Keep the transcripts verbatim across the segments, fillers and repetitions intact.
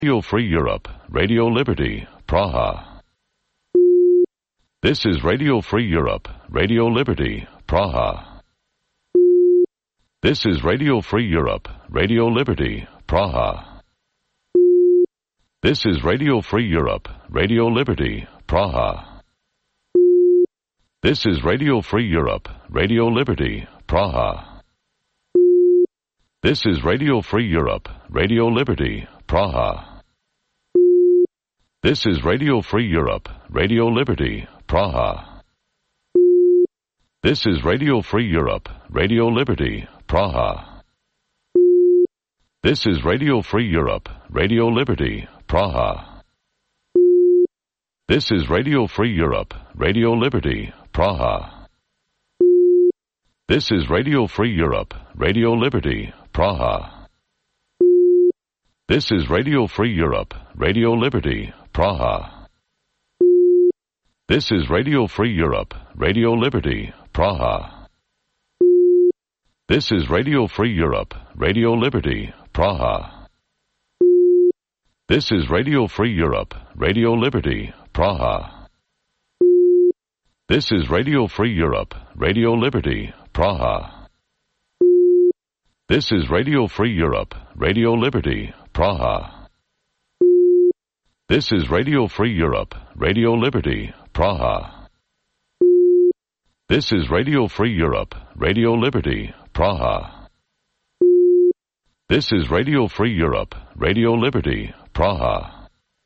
Radio Free Europe, Radio Liberty, Praha. This is Radio Free Europe, Radio Liberty, Praha. This is Radio Free Europe, Radio Liberty, Praha. This is Radio Free Europe, Radio Liberty, Praha. This is Radio Free Europe, Radio Liberty, Praha. This is Radio Free Europe, Radio Liberty, Praha. This is Radio Free Europe, Radio Liberty, Praha. This is Radio Free Europe, Radio Liberty, Praha. This is Radio Free Europe, Radio Liberty, Praha. This is Radio Free Europe, Radio Liberty, Praha. This is Radio Free Europe, Radio Liberty, Praha. This is Radio Free Europe, Radio Liberty, Praha. This is Radio Free Europe, Radio Liberty, Praha. This is Radio Free Europe, Radio Liberty, Praha. This is Radio Free Europe, Radio Liberty, Praha. This is Radio Free Europe, Radio Liberty, Praha. This is Radio Free Europe, Radio Liberty, Praha. This is Radio Free Europe, Radio Liberty, Praha. This is Radio Free Europe, Radio Liberty, Praha. This is Radio Free Europe, Radio Liberty, Praha.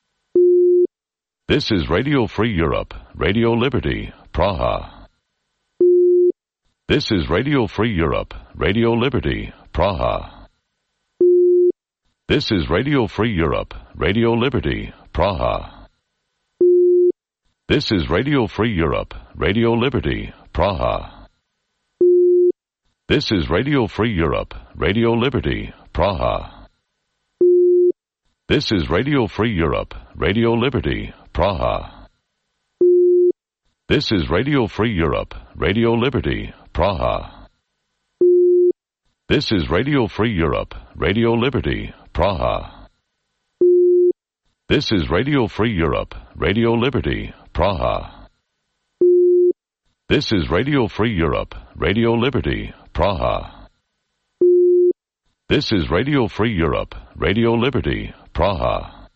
This is Radio Free Europe, Radio Liberty, Praha. This is Radio Free Europe, Radio Liberty, Praha. This is Radio Free Europe, Radio Liberty, Praha. This is Radio Free Europe, Radio Liberty, Praha. This is Radio Free Europe, Radio Liberty, Praha. This is Radio Free Europe, Radio Liberty, Praha. This is Radio Free Europe, Radio Liberty, Praha. This is Radio Free Europe, Radio Liberty, Praha. This is Radio Free Europe, Radio Liberty, Praha. This is Radio Free Europe, Radio Liberty, Praha. This is Radio Free Europe, Radio Liberty, Praha.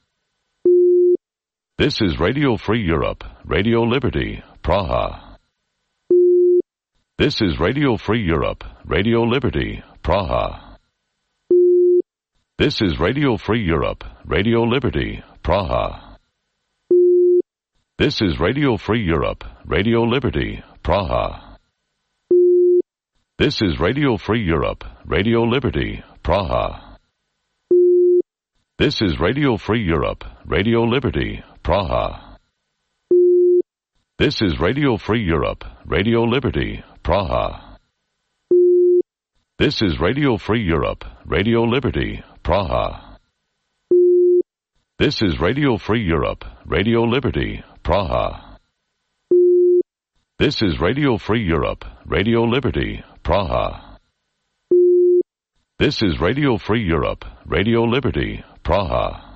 This is Radio Free Europe, Radio Liberty, Praha. This is Radio Free Europe, Radio Liberty, Praha. This is Radio Free Europe, Radio Liberty, Praha. This is Radio Free Europe, Radio Liberty, Praha. This is Radio Free Europe, Radio Liberty, Praha. This is Radio Free Europe, Radio Liberty, Praha. This is Radio Free Europe, Radio Liberty, Praha. This is Radio Free Europe, Radio Liberty, Praha. This is Radio Free Europe, Radio Liberty, Praha. This is Radio Free Europe, Radio Liberty, Praha. This is Radio Free Europe, Radio Liberty, Praha.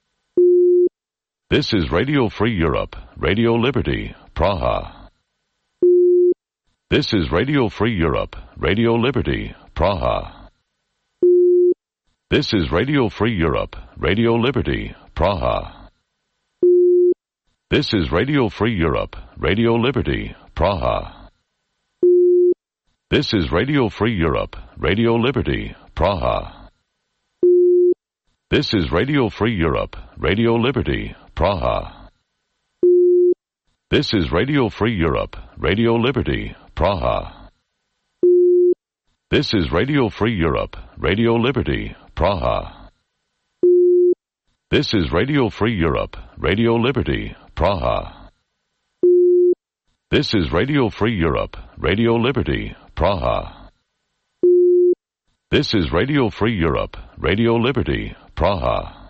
This is Radio Free Europe, Radio Liberty, Praha. This is Radio Free Europe, Radio Liberty, Praha. This is Radio Free Europe, Radio Liberty, Praha. This is Radio Free Europe, Radio Liberty, Praha. This is Radio Free Europe, Radio Liberty, Praha. This is Radio Free Europe, Radio Liberty, Praha. This is Radio Free Europe, Radio Liberty, Praha. This is Radio Free Europe, Radio Liberty, Praha. This is Radio Free Europe, Radio Liberty, Praha. This is Radio Free Europe, Radio Liberty, Praha. This is Radio Free Europe, Radio Liberty, Praha.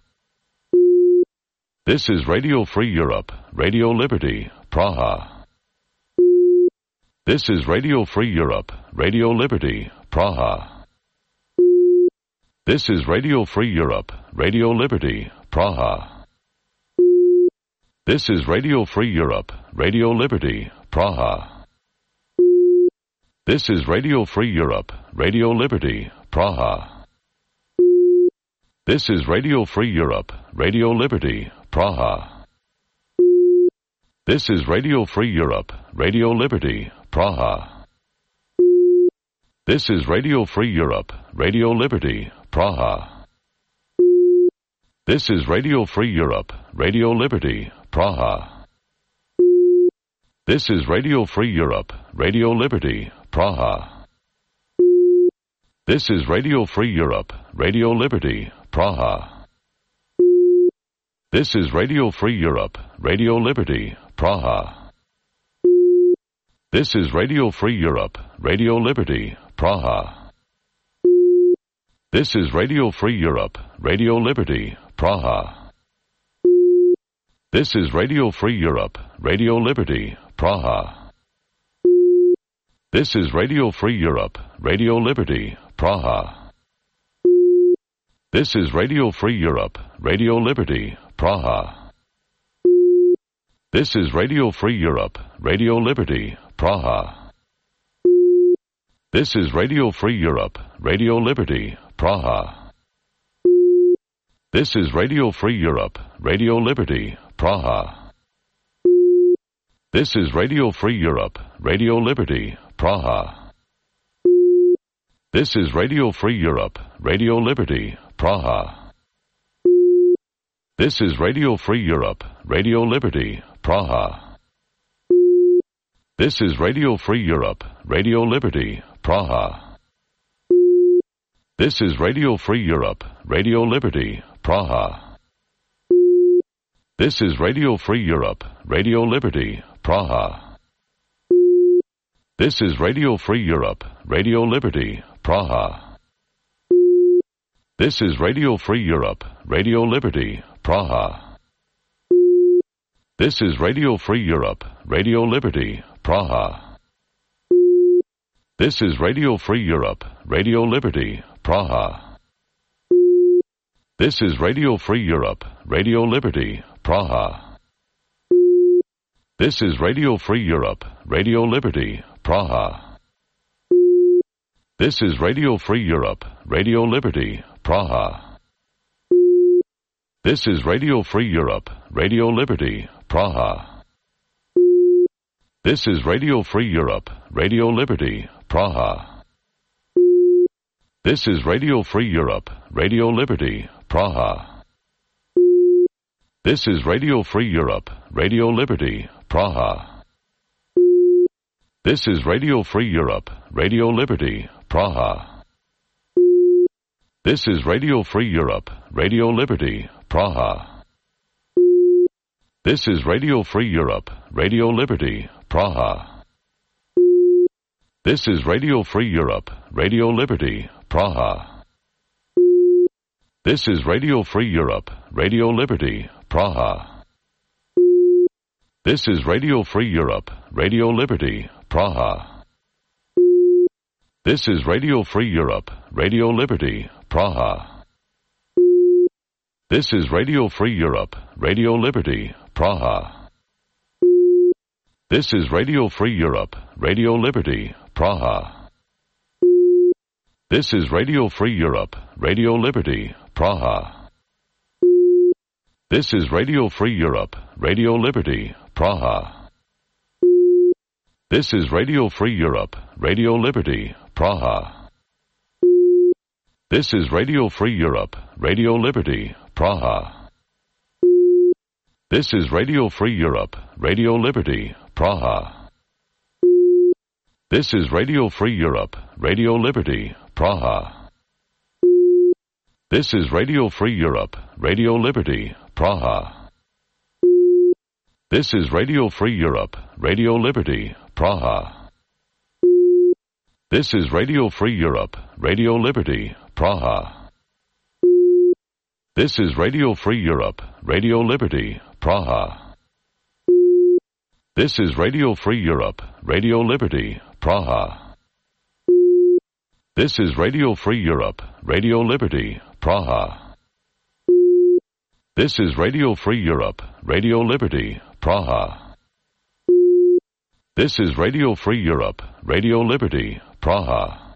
This is Radio Free Europe, Radio Liberty, Praha. This is Radio Free Europe, Radio Liberty, Praha. This is Radio Free Europe, Radio Liberty, Praha. This is Radio Free Europe, Radio Liberty, Praha. This is Radio Free Europe, Radio Liberty, Praha. This is Radio Free Europe, Radio Liberty, Praha. This is Radio Free Europe, Radio Liberty, Praha. This is Radio Free Europe, Radio Liberty, Praha. This is Radio Free Europe, Radio Liberty, Praha. This is Radio Free Europe, Radio Liberty, Praha. This is Radio Free Europe, Radio Liberty, Praha. This is Radio Free Europe, Radio Liberty, Praha. This is Radio Free Europe, Radio Liberty, Praha. This is Radio Free Europe, Radio Liberty, Praha. This is Radio Free Europe, Radio Liberty, Praha. This is Radio Free Europe, Radio Liberty, Praha. This is Radio Free Europe, Radio Liberty, Praha. This is Radio Free Europe, Radio Liberty, Praha. This is Radio Free Europe, Radio Liberty, Praha. This is Radio Free Europe, Radio Liberty, Praha. This is Radio Free Europe, Radio Liberty, Praha. This is Radio Free Europe, Radio Liberty, Praha. This is Radio Free Europe, Radio Liberty, Praha. This is Radio Free Europe, Radio Liberty, Praha. This is Radio Free Europe, Radio Liberty, Praha. This is Radio Free Europe, Radio Liberty, Praha. This is Radio Free Europe, Radio Liberty, Praha. This is Radio Free Europe, Radio Liberty, Praha. This is Radio Free Europe, Radio Liberty, Praha. This is Radio Free Europe, Radio Liberty, Praha. This is Radio Free Europe, Radio Liberty, Praha. This is Radio Free Europe, Radio Liberty, Praha. This is Radio Free Europe, Radio Liberty, Praha. This is Radio Free Europe, Radio Liberty, Praha. This is Radio Free Europe, Radio Liberty, Praha. This is Radio Free Europe, Radio Liberty, Praha. This is Radio Free Europe, Radio Liberty, Praha. This is Radio Free Europe, Radio Liberty, Praha. This is Radio Free Europe, Radio Liberty, Praha. This is Radio Free Europe, Radio Liberty, Praha. This is Radio Free Europe, Radio Liberty, Praha. This is Radio Free Europe, Radio Liberty, Praha. This is Radio Free Europe, Radio Liberty, Praha. This is Radio Free Europe, Radio Liberty, Praha. This is Radio Free Europe, Radio Liberty, Praha. This is Radio Free Europe, Radio Liberty, Praha. This is Radio Free Europe, Radio Liberty, Praha. This is Radio Free Europe, Radio Liberty, Praha. This is Radio Free Europe, Radio Liberty, Praha. This is Radio Free Europe, Radio Liberty, Praha. This is Radio Free Europe, Radio Liberty, Praha. This is Radio Free Europe, Radio Liberty, Praha. This is Radio Free Europe, Radio Liberty, Praha. This is Radio Free Europe, Radio Liberty, Praha. This is Radio Free Europe, Radio Liberty, Praha. This is Radio Free Europe, Radio Liberty, Praha. This is Radio Free Europe, Radio Liberty, Praha. This is Radio Free Europe, Radio Liberty, Praha. This is Radio Free Europe, Radio Liberty, Praha. This is Radio Free Europe, Radio Liberty, Praha.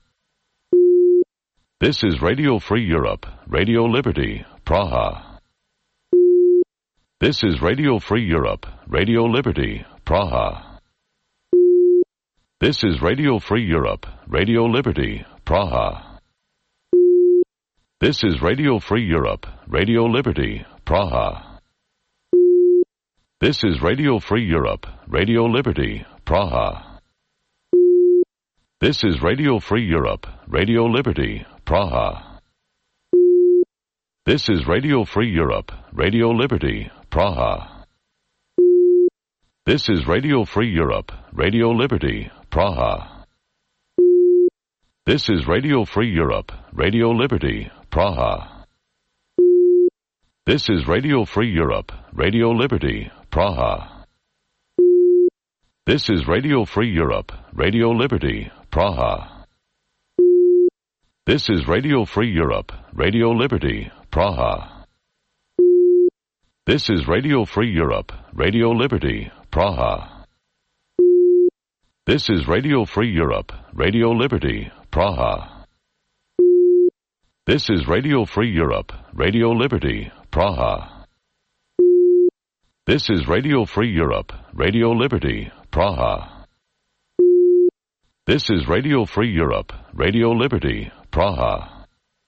This is Radio Free Europe, Radio Liberty, Praha. This is Radio Free Europe, Radio Liberty, Praha. This is Radio Free Europe, Radio Liberty, Praha. This is Radio Free Europe, Radio Liberty, Praha. This is Radio Free Europe, Radio Liberty, Praha. This is Radio Free Europe, Radio Liberty, Praha. This is Radio Free Europe, Radio Liberty, Praha. This is Radio Free Europe, Radio Liberty, Praha. This is Radio Free Europe, Radio Liberty, Praha. This is Radio Free Europe, Radio Liberty, Praha. This is Radio Free Europe, Radio Liberty, Praha. This is Radio Free Europe, Radio Liberty, Praha. This is Radio Free Europe, Radio Liberty, Praha. This is Radio Free Europe, Radio Liberty, Praha. This is Radio Free Europe, Radio Liberty, Praha. This is Radio Free Europe, Radio Liberty, Praha. This is Radio Free Europe, Radio Liberty, Praha.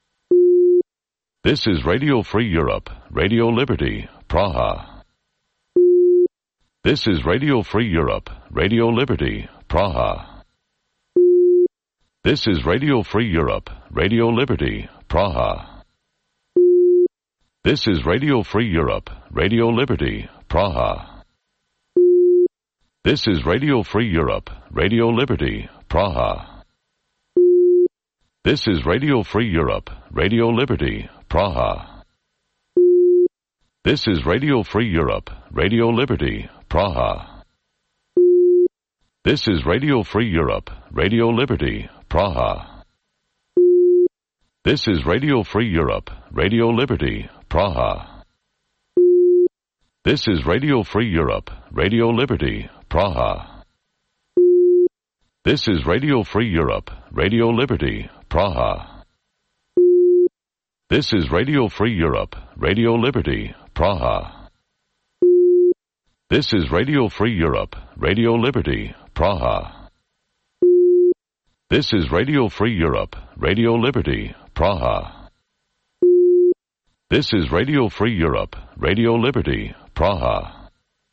This is Radio Free Europe, Radio Liberty, Praha. This is Radio Free Europe, Radio Liberty, Praha. This is Radio Free Europe, Radio Liberty, Praha. This is Radio Free Europe, Radio Liberty, Praha. This is Radio Free Europe, Radio Liberty, Praha. This is Radio Free Europe, Radio Liberty, Praha. This is Radio Free Europe, Radio Liberty, Praha. This is Radio Free Europe, Radio Liberty, Praha. This is Radio Free Europe, Radio Liberty, Praha. This is Radio Free Europe, Radio Liberty, Praha. This is Radio Free Europe, Radio Liberty, Praha. This is Radio Free Europe, Radio Liberty, Praha. This is Radio Free Europe, Radio Liberty, Praha. This is Radio Free Europe, Radio Liberty, Praha. This is Radio Free Europe, Radio Liberty, Praha.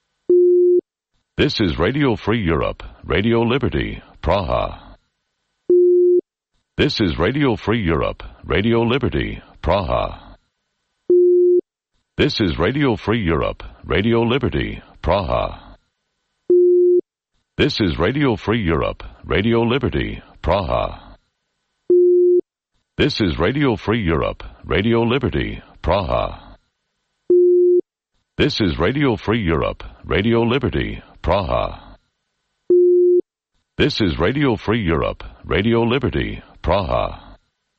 This is Radio Free Europe, Radio Liberty, Praha. This is Radio Free Europe, Radio Liberty, Praha. This is Radio Free Europe, Radio Liberty, Praha. This is Radio Free Europe, Radio Liberty, Praha. This is Radio Free Europe, Radio Liberty, Praha. This is Radio Free Europe, Radio Liberty, Praha. This is Radio Free Europe, Radio Liberty, Praha.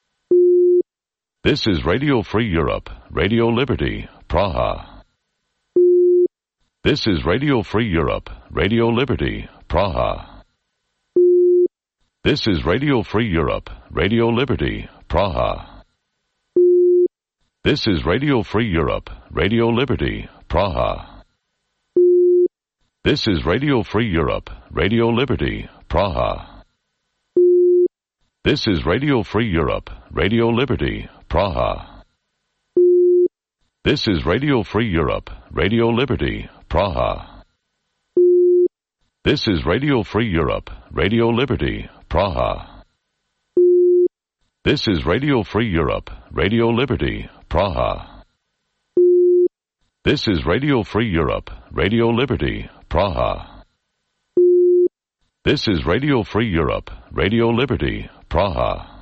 This is Radio Free Europe, Radio Liberty, Praha. This is Radio Free Europe, Radio Liberty, Praha. This is Radio Free Europe, Radio Liberty, Praha. This is Radio Free Europe, Radio Liberty, Praha. This is Radio Free Europe, Radio Liberty, Praha. This is Radio Free Europe, Radio Liberty, Praha. This is Radio Free Europe, Radio Liberty, Praha. This is Radio Free Europe, Radio Liberty, Praha. This is Radio Free Europe, Radio Liberty, Praha. This is Radio Free Europe, Radio Liberty, Praha. This is Radio Free Europe, Radio Liberty, Praha.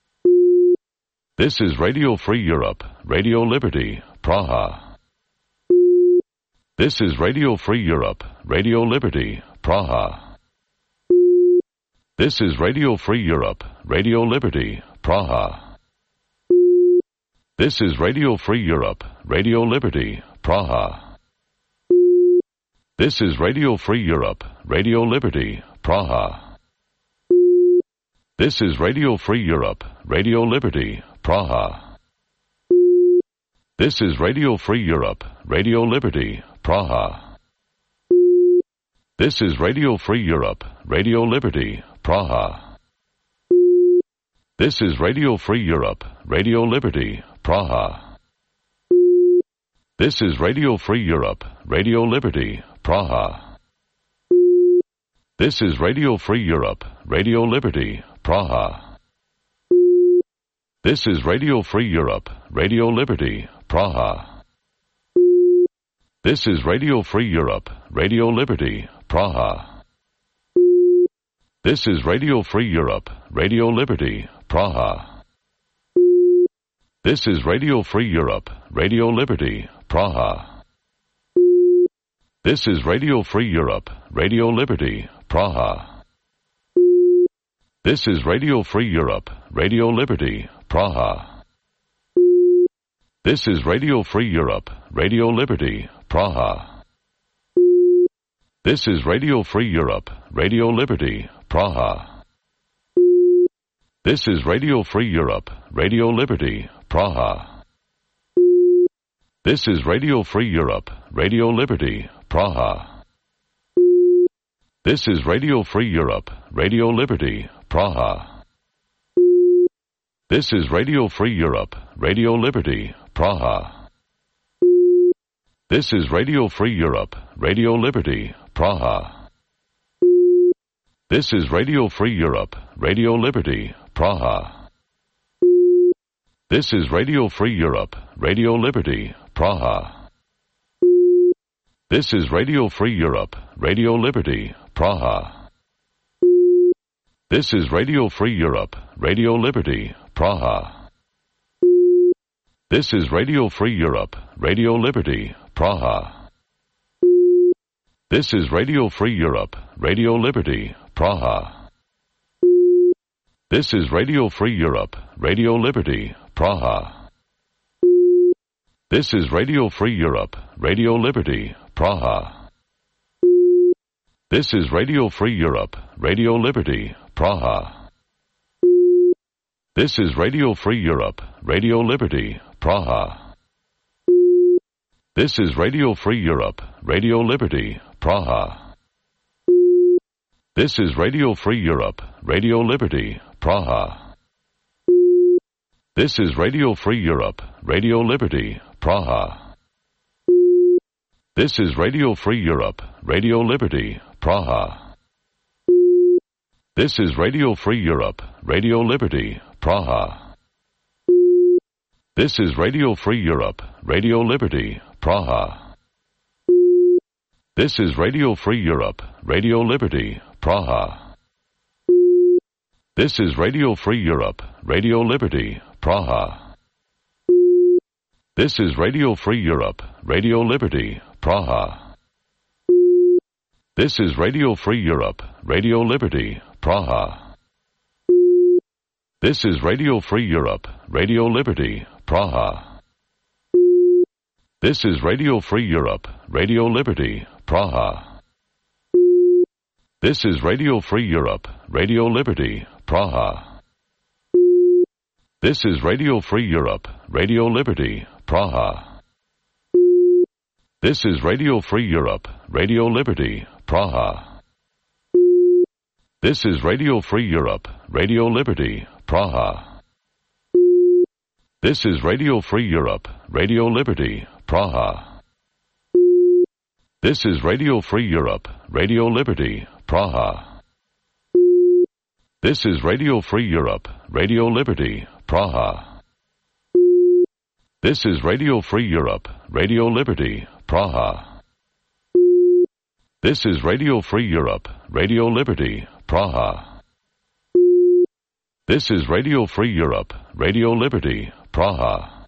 This is Radio Free Europe, Radio Liberty, Praha. This is Radio Free Europe, Radio Liberty, Praha. This is Radio Free Europe, Radio Liberty, Praha. This is Radio Free Europe, Radio Liberty, Praha. This is Radio Free Europe, Radio Liberty, Praha. This is Radio Free Europe, Radio Liberty, Praha. This is Radio Free Europe, Radio Liberty, Praha. This is Radio Free Europe, Radio Liberty, Praha. This is Radio Free Europe, Radio Liberty, Praha. This is Radio Free Europe, Radio Liberty, Praha. This is Radio Free Europe, Radio Liberty, Praha. This is Radio Free Europe, Radio Liberty, Praha. This is Radio Free Europe, Radio Liberty, Praha. This is Radio Free Europe, Radio Liberty, Praha. This is Radio Free Europe, Radio Liberty, Praha. This is Radio Free Europe, Radio Liberty, Praha. This is Radio Free Europe, Radio Liberty, Praha. This is Radio Free Europe, Radio Liberty, Praha. This is Radio Free Europe, Radio Liberty, Praha. This is Radio Free Europe, Radio Liberty, Praha. This is Radio Free Europe, Radio Liberty, Praha. This is Radio Free Europe, Radio Liberty, Praha. This is Radio Free Europe, Radio Liberty, Praha. This is Radio Free Europe, Radio Liberty, Praha. This is Radio Free Europe, Radio Liberty, Praha. This is Radio Free Europe, Radio Liberty, Praha. This is Radio Free Europe, Radio Liberty, Praha. This is Radio Free Europe, Radio Liberty, Praha. This is Radio Free Europe, Radio Liberty, Praha. This is Radio Free Europe, Radio Liberty, Praha. This is Radio Free Europe, Radio Liberty, Praha. This is Radio Free Europe, Radio Liberty, Praha. This is Radio Free Europe, Radio Liberty, Praha. This is Radio Free Europe, Radio Liberty, Praha. This is Radio Free Europe, Radio Liberty, Praha. This is Radio Free Europe, Radio Liberty, Praha. This is Radio Free Europe, Radio Liberty, Praha. This is Radio Free Europe, Radio Liberty, Praha. This is Radio Free Europe, Radio Liberty, Praha. This is Radio Free Europe, Radio Liberty, Praha. This is Radio Free Europe, Radio Liberty, Praha. This is Radio Free Europe, Radio Liberty, Praha. This is Radio Free Europe, Radio Liberty, Praha. This is Radio Free Europe, Radio Liberty, Praha. This is Radio Free Europe, Radio Liberty, Praha. This is Radio Free Europe, Radio Liberty, Praha. This is Radio Free Europe, Radio Liberty, Praha. This is Radio Free Europe, Radio Liberty, Praha. This is Radio Free Europe, Radio Liberty, Praha. This is Radio Free Europe, Radio Liberty, Praha. This is Radio Free Europe, Radio Liberty, Praha. This is Radio Free Europe, Radio Liberty, Praha. This is Radio Free Europe, Radio Liberty, Praha. This is Radio Free Europe, Radio Liberty, Praha. This is Radio Free Europe, Radio Liberty, Praha. This is Radio Free Europe, Radio Liberty, Praha.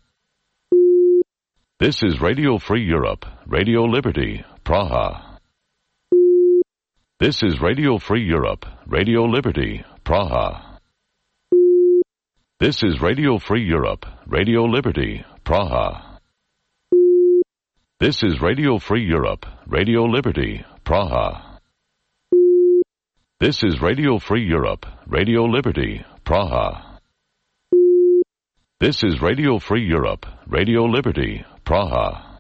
This is Radio Free Europe, Radio Liberty, Praha. This is Radio Free Europe, Radio Liberty, Praha. This is Radio Free Europe, Radio Liberty, Praha. This is Radio Free Europe, Radio Liberty, Praha. This is Radio Free Europe, Radio Liberty, Praha. This is Radio Free Europe, Radio Liberty, Praha.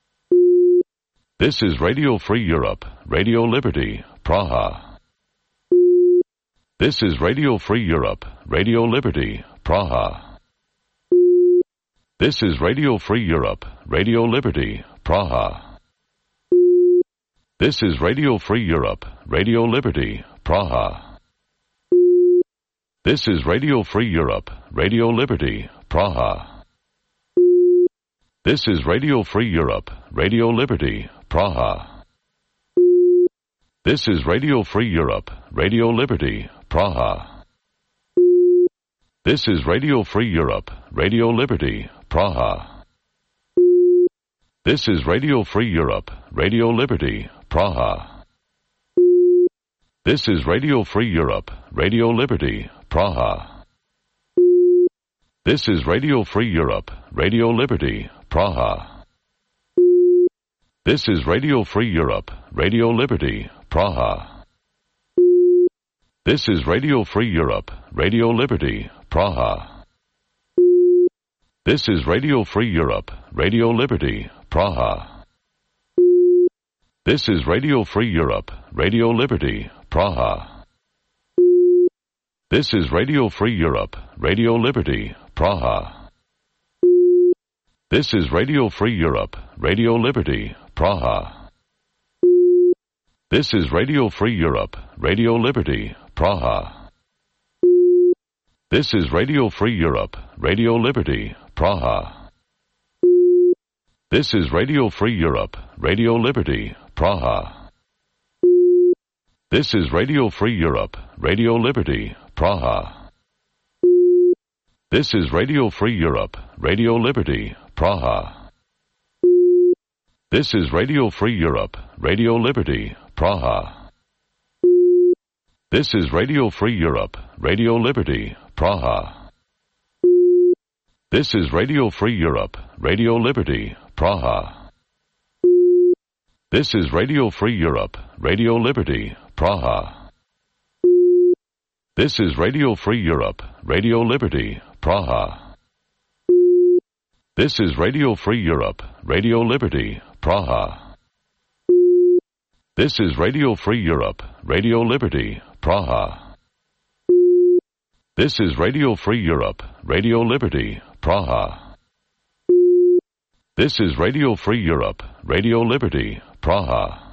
This is Radio Free Europe, Radio Liberty, Praha. This is Radio Free Europe, Radio Liberty, Praha. This is Radio Free Europe, Radio Liberty, Praha. This is Radio Free Europe, Radio Liberty, Praha. This is Radio Free Europe, Radio Liberty, Praha. This is Radio Free Europe, Radio Liberty, Praha. This is Radio Free Europe, Radio Liberty, Praha. This is Radio Free Europe, Radio Liberty, Praha. This is Radio Free Europe, Radio Liberty, Praha. This is Radio Free Europe, Radio Liberty, Praha. This is Radio Free Europe, Radio Liberty, Praha. This is Radio Free Europe, Radio Liberty, Praha. This is Radio Free Europe, Radio Liberty, Praha. This is Radio Free Europe, Radio Liberty, Praha. This is Radio Free Europe, Radio Liberty, Praha. This is Radio Free Europe, Radio Liberty, Praha. This is Radio Free Europe, Radio Liberty, Praha. This is Radio Free Europe, Radio Liberty, Praha. This is Radio Free Europe, Radio Liberty, Praha. This is Radio Free Europe, Radio Liberty, Praha. This is Radio Free Europe, Radio Liberty, Praha. This is Radio Free Europe, Radio Liberty, Praha. This is Radio Free Europe, Radio Liberty, Praha. This is Radio Free Europe, Radio Liberty, Praha. This is Radio Free Europe, Radio Liberty, Praha. This is Radio Free Europe, Radio Liberty, Praha. This is Radio Free Europe, Radio Liberty, Praha. This is Radio Free Europe, Radio Liberty, Praha. This is Radio Free Europe, Radio Liberty, Praha. This is Radio Free Europe, Radio Liberty, Praha. This is Radio Free Europe, Radio Liberty, Praha.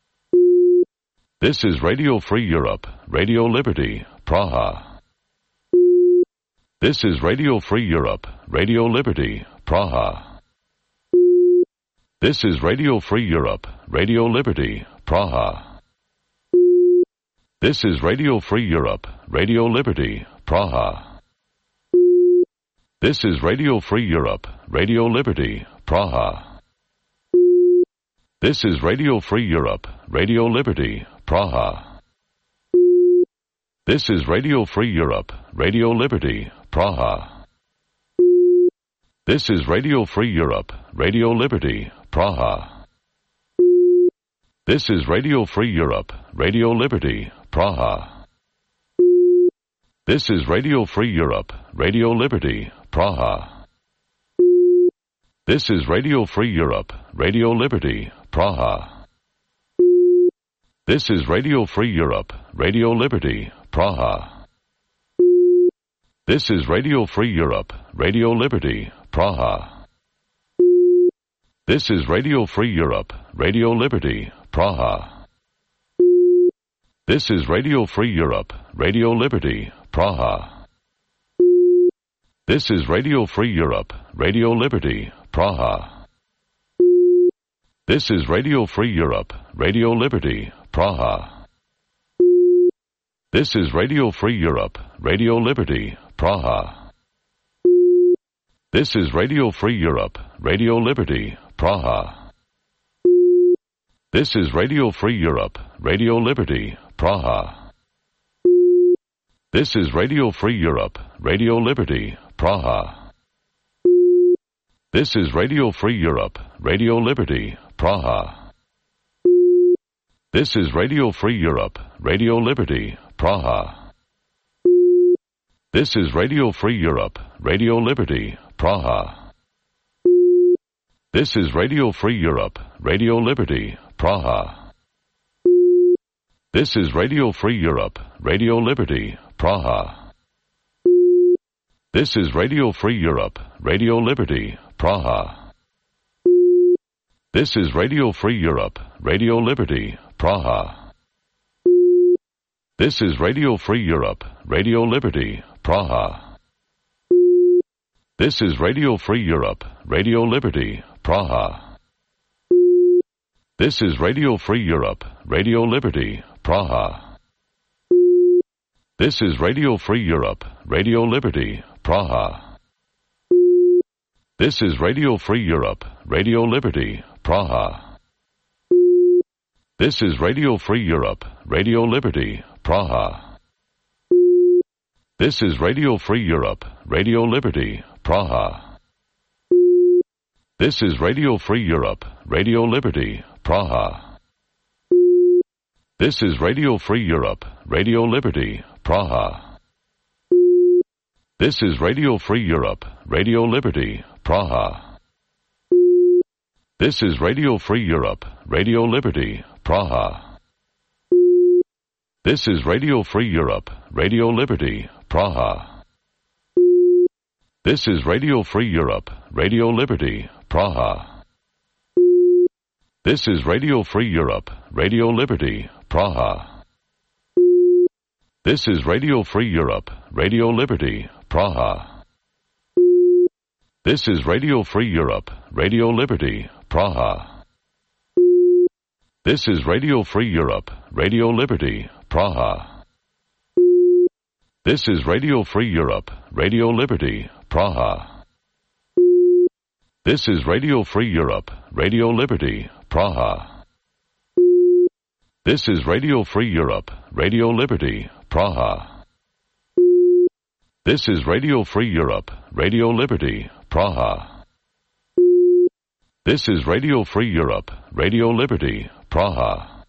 This is Radio Free Europe, Radio Liberty, Praha. This is Radio Free Europe, Radio Liberty, Praha. This is Radio Free Europe, Radio Liberty, Praha. This is Radio Free Europe, Radio Liberty, Praha. This is Radio Free Europe, Radio Liberty, Praha. This is Radio Free Europe, Radio Liberty, Praha. This is Radio Free Europe, Radio Liberty, Praha. This is Radio Free Europe, Radio Liberty, Praha. This is Radio Free Europe, Radio Liberty, Praha. This is Radio Free Europe, Radio Liberty, Praha. This is Radio Free Europe, Radio Liberty, Praha. This is Radio Free Europe, Radio Liberty, Praha. This is Radio Free Europe, Radio Liberty, Praha. This is Radio Free Europe, Radio Liberty, Praha. This is Radio Free Europe, Radio Liberty, Praha. This is Radio Free Europe, Radio Liberty, Praha. This is Radio Free Europe, Radio Liberty, Praha. This is Radio Free Europe, Radio Liberty, Praha. This is Radio Free Europe, Radio Liberty, Praha. This is Radio Free Europe, Radio Liberty, Praha. This is Radio Free Europe, Radio Liberty, Praha. This is Radio Free Europe, Radio Liberty, Praha. This is Radio Free Europe, Radio Liberty, Praha. This is Radio Free Europe, Radio Liberty, Praha. This is Radio Free Europe, Radio Liberty, Praha. This is Radio Free Europe, Radio Liberty, Praha. This is Radio Free Europe, Radio Liberty, Praha. This is Radio Free Europe, Radio Liberty, Praha. This is Radio Free Europe, Radio Liberty, Praha. This is Radio Free Europe, Radio Liberty, Praha. This is Radio Free Europe, Radio Liberty, Praha. This is Radio Free Europe, Radio Liberty, Praha. This is Radio Free Europe, Radio Liberty, Praha. This is Radio Free Europe, Radio Liberty, Praha. This is Radio Free Europe, Radio Liberty, Praha. This is Radio Free Europe, Radio Liberty, Praha. This is Radio Free Europe, Radio Liberty, Praha. This is Radio Free Europe, Radio Liberty, Praha. This is Radio Free Europe, Radio Liberty, Praha. This is Radio Free Europe, Radio Liberty, Praha. This is Radio Free Europe, Radio Liberty, Praha. This is Radio Free Europe, Radio Liberty, Praha. This is Radio Free Europe, Radio Liberty, Praha. This is Radio Free Europe, Radio Liberty, Praha. This is Radio Free Europe, Radio Liberty, Praha. This is Radio Free Europe, Radio Liberty, Praha. This is Radio Free Europe, Radio Liberty, Praha. This is Radio Free Europe, Radio Liberty, Praha. This is Radio Free Europe, Radio Liberty, Praha. This is Radio Free Europe, Radio Liberty, Praha.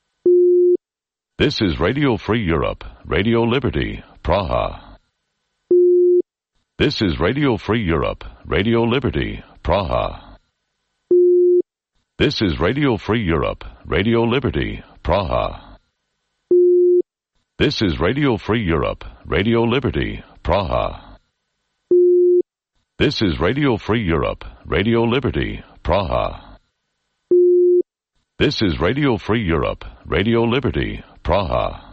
This is Radio Free Europe, Radio Liberty, Praha. This is Radio Free Europe, Radio Liberty, Praha. This is Radio Free Europe, Radio Liberty, Praha. This is Radio Free Europe, Radio Liberty, Praha. This is Radio Free Europe, Radio Liberty, Praha. This is Radio Free Europe, Radio Liberty, Praha.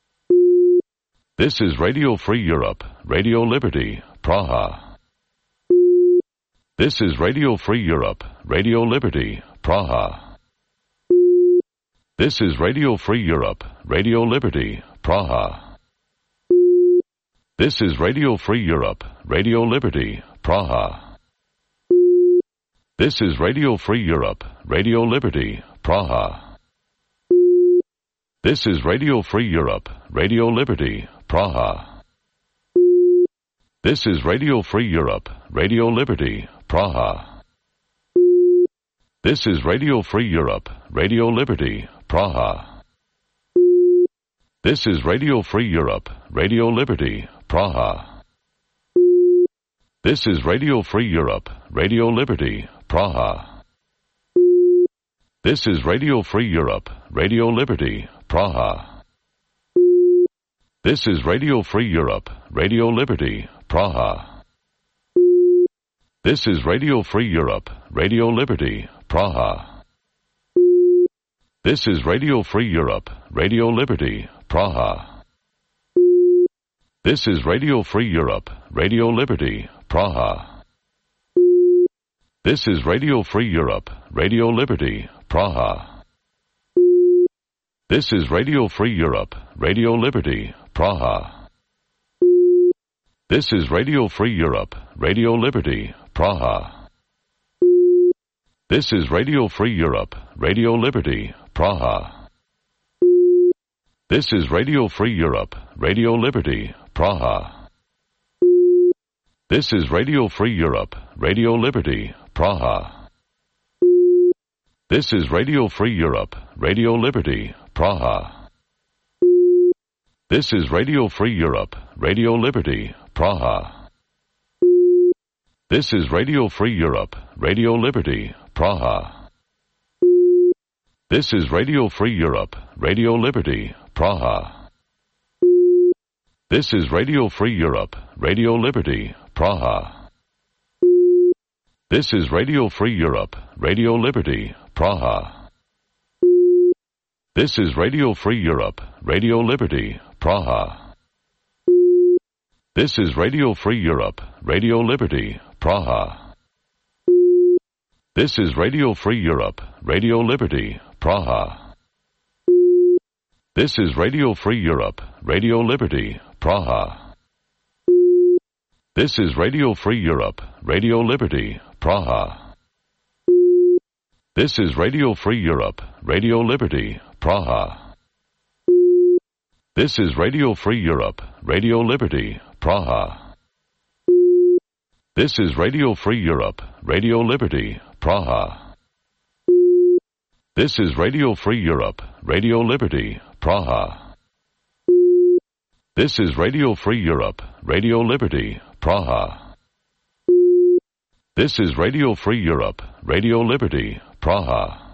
This is Radio Free Europe, Radio Liberty, Praha. This is Radio Free Europe, Radio Liberty, Praha. This is Radio Free Europe, Radio Liberty, Praha. This is Radio Free Europe, Radio Liberty, Praha. This is Radio Free Europe, Radio Liberty, Praha. This is Radio Free Europe, Radio Liberty, Praha. This is Radio Free Europe, Radio Liberty, Praha. This is Radio Free Europe, Radio Liberty, Praha. This is Radio Free Europe, Radio Liberty, Praha. This is Radio Free Europe, Radio Liberty, Praha. This is Radio Free Europe, Radio Liberty, Praha. This is Radio Free Europe, Radio Liberty, Praha. This is Radio Free Europe, Radio Liberty, Praha. This is Radio Free Europe, Radio Liberty, Praha. This is Radio Free Europe, Radio Liberty, Praha. This is Radio Free Europe, Radio Liberty, Praha. This is Radio Free Europe, Radio Liberty, Praha. This is Radio Free Europe, Radio Liberty, Praha. This is Radio Free Europe, Radio Liberty, Praha. This is Radio Free Europe, Radio Liberty, Praha. This is Radio Free Europe, Radio Liberty, Praha. This is Radio Free Europe, Radio Liberty, Praha. This is Radio Free Europe, Radio Liberty, Praha. This is Radio Free Europe, Radio Liberty, Praha. This is Radio Free Europe, Radio Liberty, Praha. This is Radio Free Europe, Radio Liberty, Praha. This is Radio Free Europe, Radio Liberty, Praha. This is Radio Free Europe, Radio Liberty, Praha. This is Radio Free Europe, Radio Liberty, Praha. This is Radio Free Europe, Radio Liberty, Praha. This is Radio Free Europe, Radio Liberty, Praha. This is Radio Free Europe, Radio Liberty, Praha. This is Radio Free Europe, Radio Liberty, Praha. This is Radio Free Europe, Radio Liberty, Praha. This is Radio Free Europe, Radio Liberty, Praha. This is Radio Free Europe, Radio Liberty, Praha. This is Radio Free Europe, Radio Liberty, Praha. This is Radio Free Europe, Radio Liberty, Praha.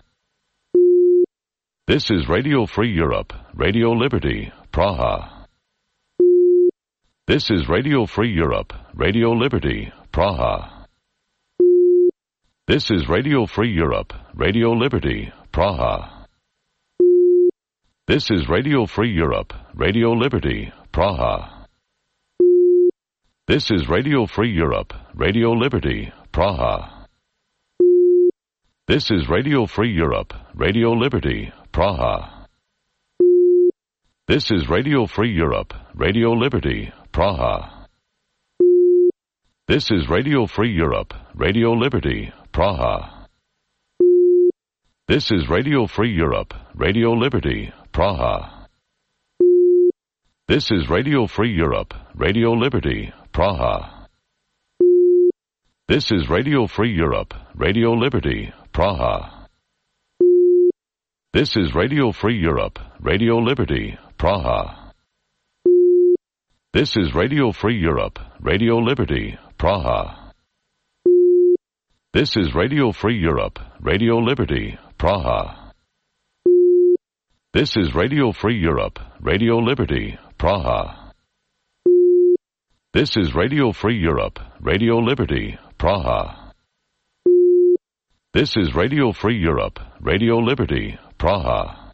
This is Radio Free Europe, Radio Liberty, Praha. This is Radio Free Europe, Radio Liberty, Praha. This is Radio Free Europe, Radio Liberty, Praha. This is Radio Free Europe, Radio Liberty, Praha. This is Radio Free Europe, Radio Liberty, Praha. This is Radio Free Europe, Radio Liberty, Praha. This is Radio Free Europe, Radio Liberty, Praha. This is Radio Free Europe, Radio Liberty, Praha. This is Radio Free Europe, Radio Liberty, Praha. This is Radio Free Europe, Radio Liberty, Praha. This is Radio Free Europe, Radio Liberty, Praha. This is Radio Free Europe, Radio Liberty, Praha. This is Radio Free Europe, Radio Liberty, Praha. This is Radio Free Europe, Radio Liberty, Praha. This is Radio Free Europe, Radio Liberty, Praha. This is Radio Free Europe, Radio Liberty, Praha. This is Radio Free Europe, Radio Liberty, Praha.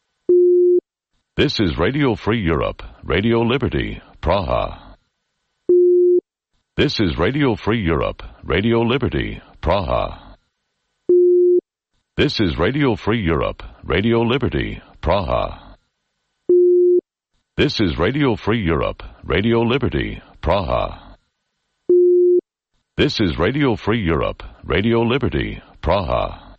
This is Radio Free Europe, Radio Liberty, Praha. This is Radio Free Europe, Radio Liberty, Praha. This is Radio Free Europe, Radio Liberty, Praha. This is Radio Free Europe, Radio Liberty, Praha. This is Radio Free Europe, Radio Liberty, Praha.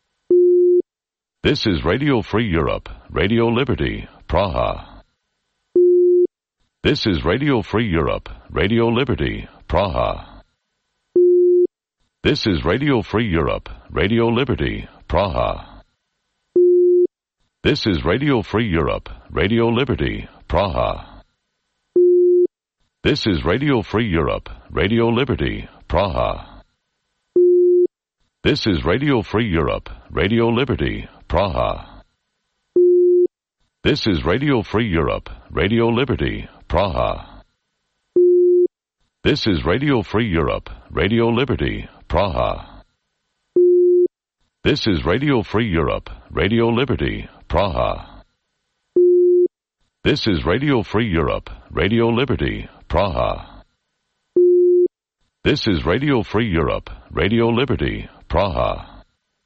This is Radio Free Europe, Radio Liberty, Praha. This is Radio Free Europe, Radio Liberty, Praha. This is Radio Free Europe, Radio Liberty, Praha. This is Radio Free Europe, Radio Liberty, Praha. This is Radio Free Europe, Radio Liberty, Praha. This is Radio Free Europe, Radio Liberty, Praha. This is Radio Free Europe, Radio Liberty, Praha. This is Radio Free Europe, Radio Liberty, Praha. This is Radio Free Europe, Radio Liberty, Praha. This is Radio Free Europe, Radio Liberty, Praha. This is Radio Free Europe, Radio Liberty, Praha.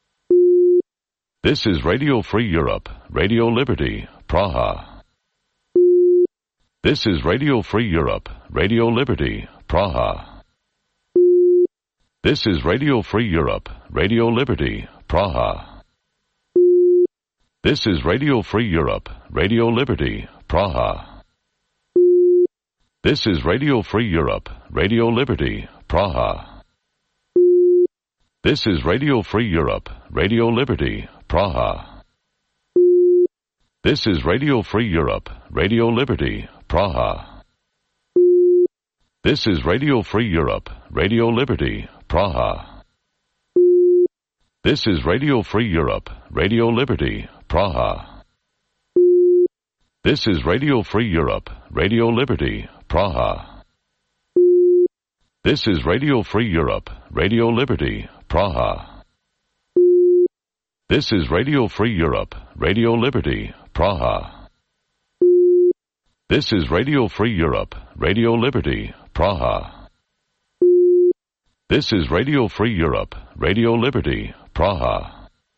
This is Radio Free Europe, Radio Liberty, Praha. This is Radio Free Europe, Radio Liberty, Praha. This is Radio Free Europe, Radio Liberty, Praha. This is Radio Free Europe, Radio Liberty, Praha. This is Radio Free Europe, Radio Liberty, Praha. This is Radio Free Europe, Radio Liberty, Praha. This is Radio Free Europe, Radio Liberty, Praha. This is Radio Free Europe, Radio Liberty, Praha. This is Radio Free Europe, Radio Liberty, Praha. This is Radio Free Europe, Radio Liberty, Praha. This is Radio Free Europe, Radio Liberty, Praha. This is Radio Free Europe, Radio Liberty, Praha. This is Radio Free Europe, Radio Liberty, Praha. This is Radio Free Europe, Radio Liberty, Praha.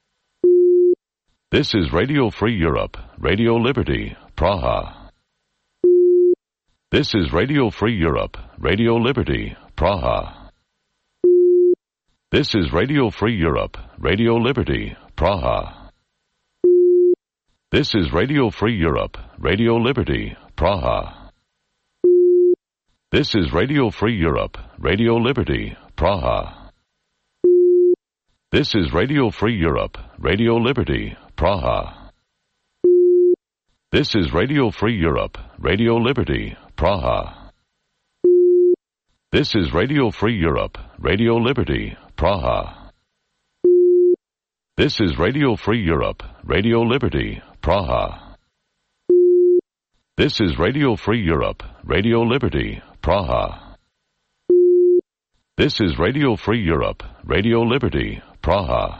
This is Radio Free Europe, Radio Liberty, Praha. This is Radio Free Europe, Radio Liberty, Praha. This is Radio Free Europe, Radio Liberty, Praha. This is Radio Free Europe, Radio Liberty, Praha. This is Radio Free Europe, Radio Liberty, Praha. This is Radio Free Europe, Radio Liberty, Praha. This is Radio Free Europe, Radio Liberty, Praha. This is Radio Free Europe, Radio Liberty, Praha. This is Radio Free Europe, Radio Liberty, Praha. This is Radio Free Europe, Radio Liberty, Praha. This is Radio Free Europe, Radio Liberty, Praha.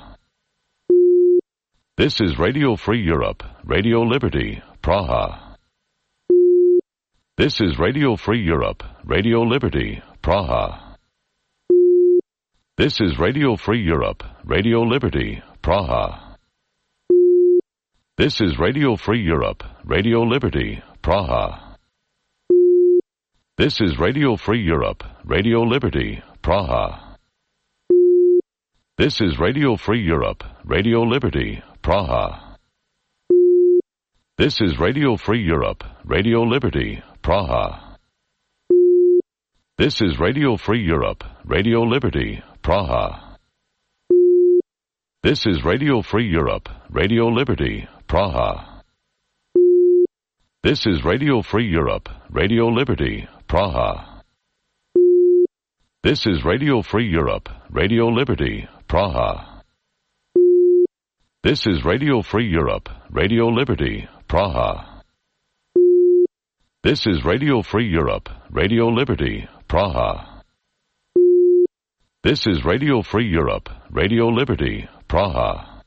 This is Radio Free Europe, Radio Liberty, Praha. This is Radio Free Europe, Radio Liberty, Praha. This is Radio Free Europe, Radio Liberty, Praha. This is Radio Free Europe, Radio Liberty, Praha. This is Radio Free Europe, Radio Liberty, Praha. This is Radio Free Europe, Radio Liberty, Praha. This is Radio Free Europe, Radio Liberty, Praha. This is Radio Free Europe, Radio Liberty, Praha. This is Radio Free Europe, Radio Liberty, Praha. This is Radio Free Europe, Radio Liberty, Praha. This is Radio Free Europe, Radio Liberty, Praha. This is Radio Free Europe, Radio Liberty, Praha. This is Radio Free Europe, Radio Liberty, Praha. This is Radio Free Europe, Radio Liberty, Praha.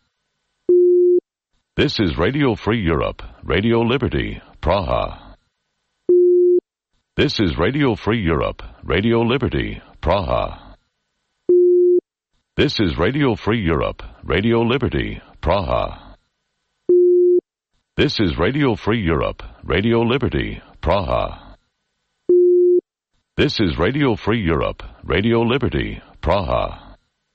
This is Radio Free Europe, Radio Liberty, Praha. This is Radio Free Europe, Radio Liberty, Praha. This is Radio Free Europe, Radio Liberty, Praha. This is Radio Free Europe, Radio Liberty, Praha. This is Radio Free Europe, Radio Liberty, Praha.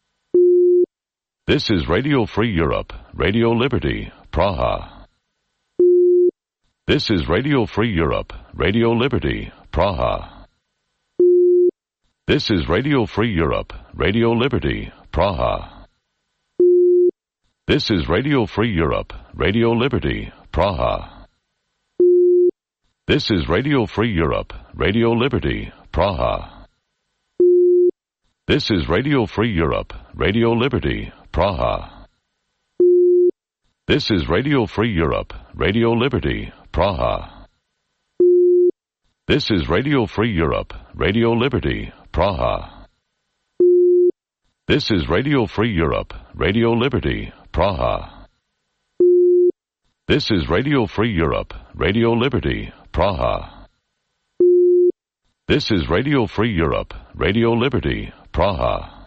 This is Radio Free Europe, Radio Liberty, Praha. This is Radio Free Europe, Radio Liberty, Praha. This is Radio Free Europe, Radio Liberty, Praha. This is Radio Free Europe, Radio Liberty, Praha. This is Radio Free Europe, Radio Liberty, Praha. This is Radio Free Europe, Radio Liberty, Praha. This is Radio Free Europe, Radio Liberty, Praha. This is Radio Free Europe, Radio Liberty, Praha. This is Radio Free Europe, Radio Liberty, Praha. This is Radio Free Europe, Radio Liberty, Praha. This is Radio Free Europe, Radio Liberty, Praha.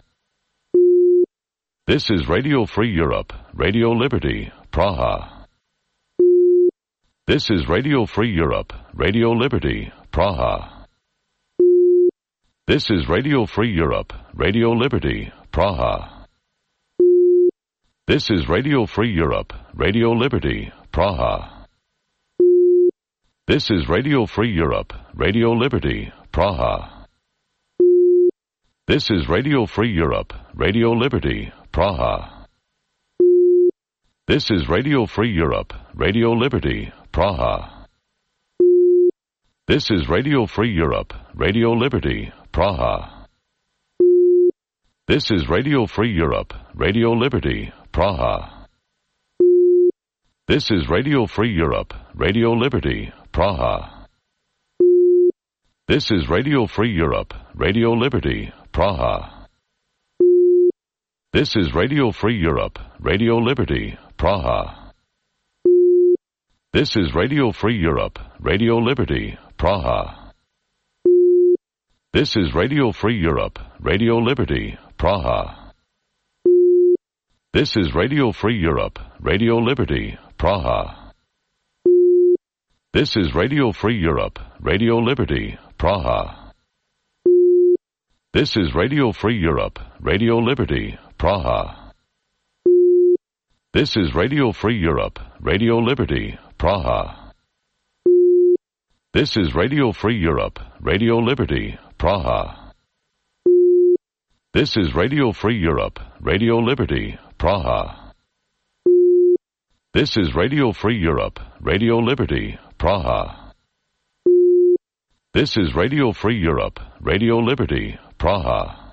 This is Radio Free Europe, Radio Liberty, Praha. This is Radio Free Europe, Radio Liberty, Praha. This is Radio Free Europe, Radio Liberty, Praha. This is Radio Free Europe, Radio Liberty, Praha. This is Radio Free Europe, Radio Liberty, Praha. This is Radio Free Europe, Radio Liberty, Praha. This is Radio Free Europe, Radio Liberty, Praha. This is Radio Free Europe, Radio Liberty, Praha. This is Radio Free Europe, Radio Liberty, Praha. This is Radio Free Europe, Radio Liberty, Praha. This is Radio Free Europe, Radio Liberty, Praha. This is Radio Free Europe, Radio Liberty, Praha. This is Radio Free Europe, Radio Liberty, Praha. This is Radio Free Europe, Radio Liberty, Praha. This is Radio Free Europe, Radio Liberty, Praha. This is Radio Free Europe, Radio Liberty, Praha. This is Radio Free Europe, Radio Liberty, Praha. This is Radio Free Europe, Radio Liberty, Praha. This is Radio Free Europe, Radio Liberty, Praha. This is Radio Free Europe, Radio Liberty, Praha. This is Radio Free Europe, Radio Liberty, Praha. This is Radio Free Europe, Radio Liberty, Praha.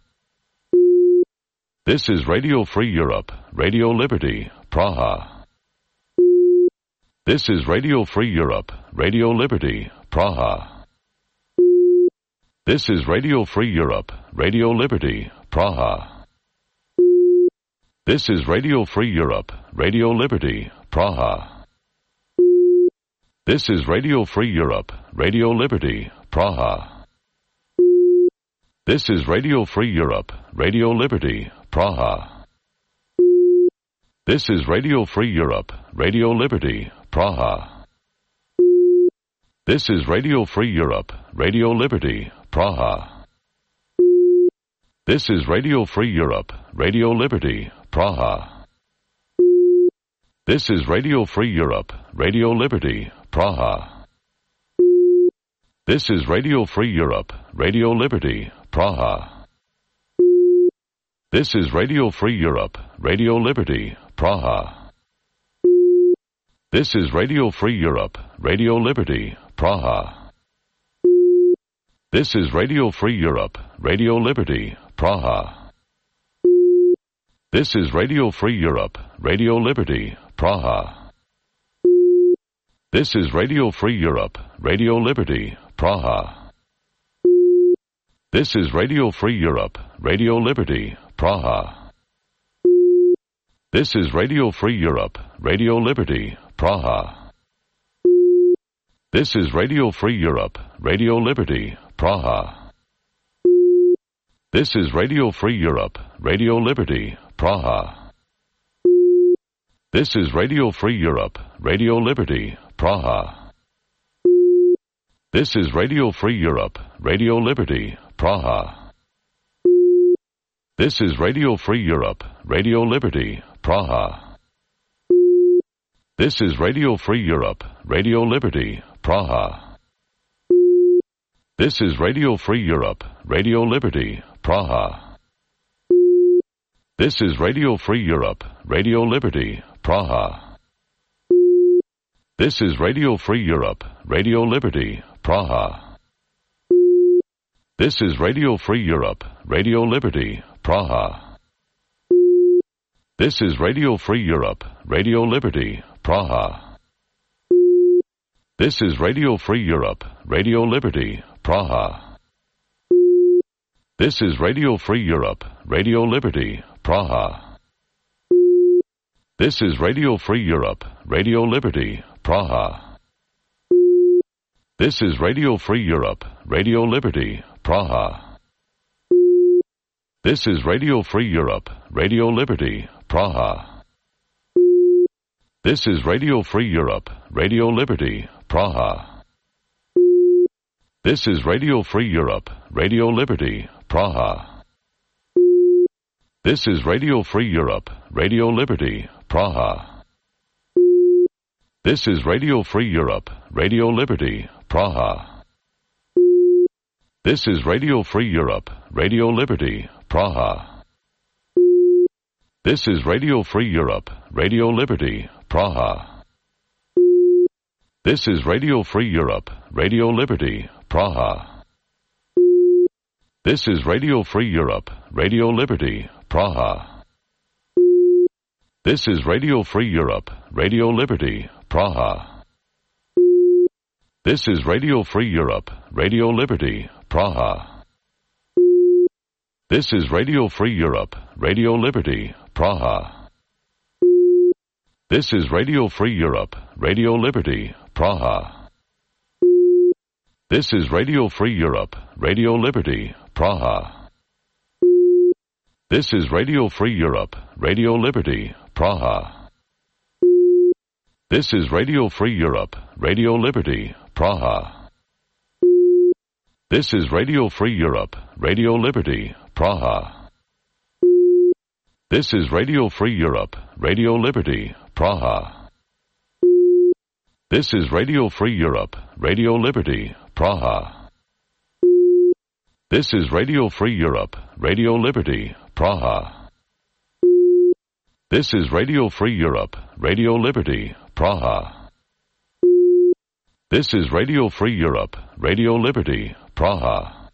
This is Radio Free Europe, Radio Liberty, Praha. This is Radio Free Europe, Radio Liberty, Praha. This is Radio Free Europe, Radio Liberty, Praha. This is Radio Free Europe, Radio Liberty, Praha. This is Radio Free Europe, Radio Liberty, Praha. This is Radio Free Europe, Radio Liberty, Praha. This is Radio Free Europe, Radio Liberty, Praha. This is Radio Free Europe, Radio Liberty, Praha. This is Radio Free Europe, Radio Liberty, Praha. This is Radio Free Europe, Radio Liberty, Praha. This is Radio Free Europe, Radio Liberty, Praha. This is Radio Free Europe, Radio Liberty, Praha. This is Radio Free Europe, Radio Liberty, Praha. This is Radio Free Europe, Radio Liberty, Praha. This is Radio Free Europe, Radio Liberty, Praha. This is Radio Free Europe, Radio Liberty, Praha. This is Radio Free Europe, Radio Liberty, Praha. This is Radio Free Europe, Radio Liberty, Praha. This is Radio Free Europe, Radio Liberty, Praha. This is Radio Free Europe, Radio Liberty, Praha. This is Radio Free Europe, Radio Liberty, Praha. This is Radio Free Europe, Radio Liberty, Praha. This is Radio Free Europe, Radio Liberty, Praha. This is Radio Free Europe, Radio Liberty, Praha. This is Radio Free Europe, Radio Liberty, Praha. This is Radio Free Europe, Radio Liberty, Praha. This is Radio Free Europe, Radio Liberty, Praha. This is Radio Free Europe, Radio Liberty, Praha. This is Radio Free Europe, Radio Liberty, Praha. This is Radio Free Europe, Radio Liberty, Praha. This is Radio Free Europe, Radio Liberty, Praha. This is Radio Free Europe, Radio Liberty, Praha. This is Radio Free Europe, Radio Liberty, Praha. This is Radio Free Europe, Radio Liberty, Praha. This is Radio Free Europe, Radio Liberty, Praha. This is Radio Free Europe, Radio Liberty, Praha. This is Radio Free Europe, Radio Liberty, Praha. This is Radio Free Europe, Radio Liberty, Praha. This is Radio Free Europe, Radio Liberty, Praha. This is Radio Free Europe, Radio Liberty, Praha. This is Radio Free Europe, Radio Liberty, Praha. This is Radio Free Europe, Radio Liberty, Praha. This is Radio Free Europe, Radio Liberty, Praha. This is Radio Free Europe, Radio Liberty, Praha. This is Radio Free Europe, Radio Liberty, Praha. This is Radio Free Europe, Radio Liberty, Praha. This is Radio Free Europe, Radio Liberty, Praha. This is Radio Free Europe, Radio Liberty, Praha. This is Radio Free Europe, Radio Liberty, Praha. This is Radio Free Europe, Radio Liberty, Praha. This is Radio Free Europe, Radio Liberty, Praha. This is Radio Free Europe, Radio Liberty, Praha. This is Radio Free Europe, Radio Liberty, Praha. This is Radio Free Europe, Radio Liberty, Praha. This is Radio Free Europe, Radio Liberty, Praha.